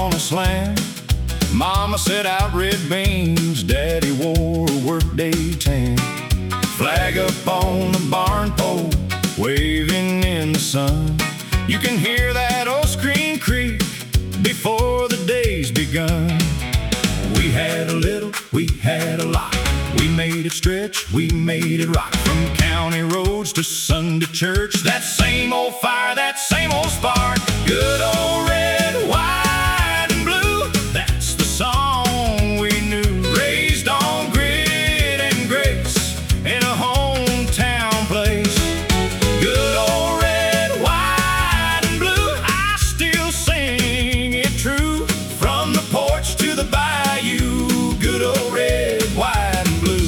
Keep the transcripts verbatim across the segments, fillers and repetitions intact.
on a slam. Mama set out red beans, Daddy wore a workday tan. Flag up on the barn pole, waving in the sun. You can hear that old screen creak before the day's begun. We had a little, we had a lot. We made it stretch, we made it rock. From county roads to Sunday church, that same old fire, that same old spark. Good old red, white, and blue, that's the song we knew. Raised on grit and grace in a hometown place. Good old red, white, and blue, I still sing it true. From the porch to the bayou, good old red, white, and blue.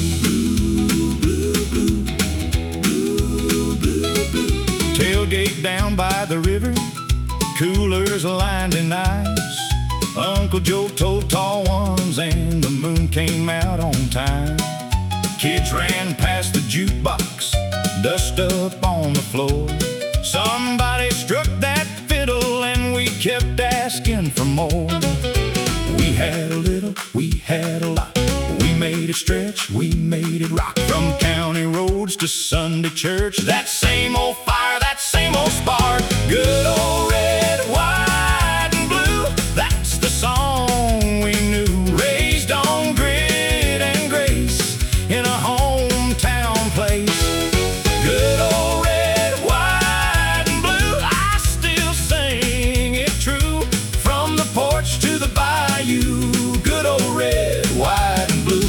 Tailgate down by the river, coolers lined in ice. Uncle Joe told tall ones and the moon came out on time. Kids ran past the jukebox, dust up on the floor. Somebody struck that fiddle and we kept asking for more. We had a little, we had a lot. We made it stretch, we made it rock. From county roads to Sunday church, that same old fire, that same old spark. Good old red, white, and blue, that's the song we knew. Raised on grit and grace in a hometown place. Good old red, white, and blue, I still sing it true. From the porch to the bayou, good old red, white, and blue.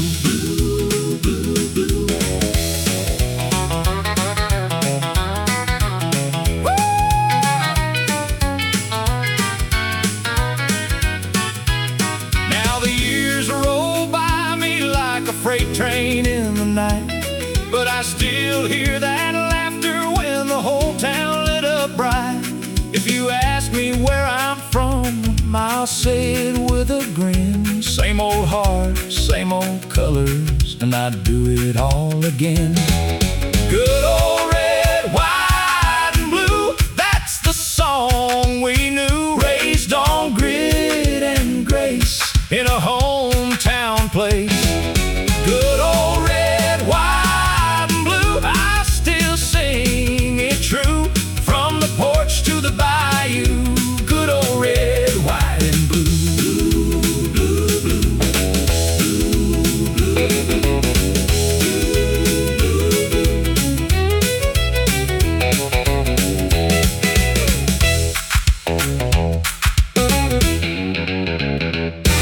Freight train in the night, but I still hear that laughter when the whole town lit up bright. If you ask me where I'm from, I'll say it with a grin. Same old heart, same old colors, and I'd do it all again. Good old red, white, and blue, that's the song we knew. Raised on grit and grace in a hometown place. Good old red, white, and blue, I still sing it true. From the porch to the bayou, good old red, white, and blue. Blue, blue, blue, blue.